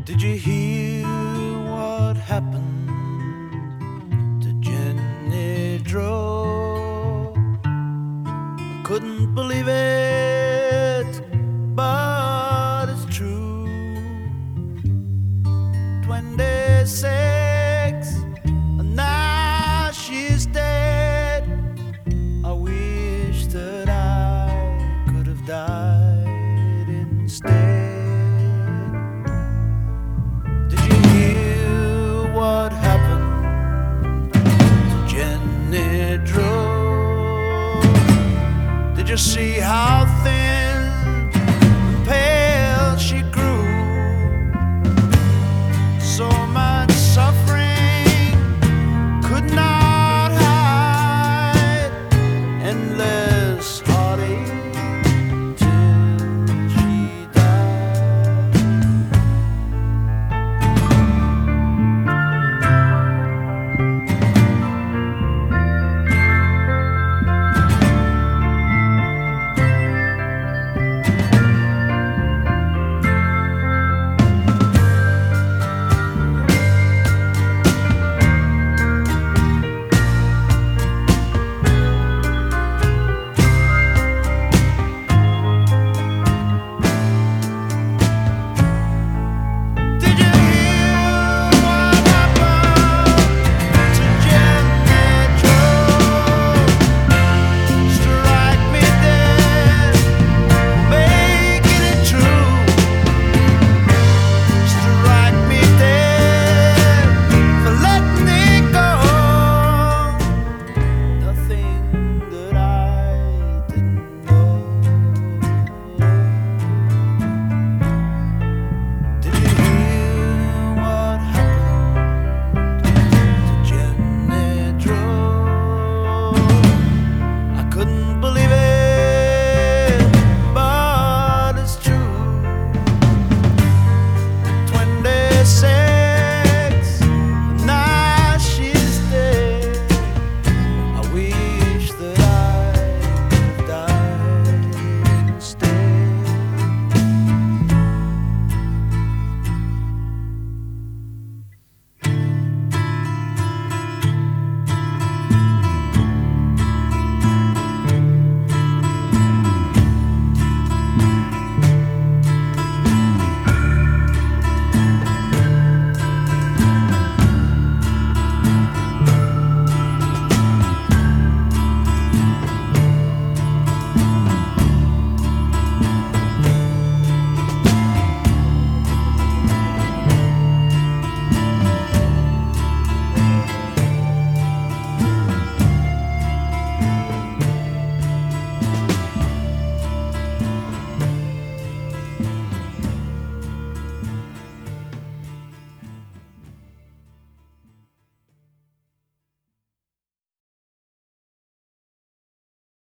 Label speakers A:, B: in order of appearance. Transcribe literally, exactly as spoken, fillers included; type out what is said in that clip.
A: Did you hear what happened to Jenny Drew? I couldn't believe it, but it's true. Twenty-six, and now she's dead. I wish that I could have died instead. What happened to Jenny Drew? Did you see how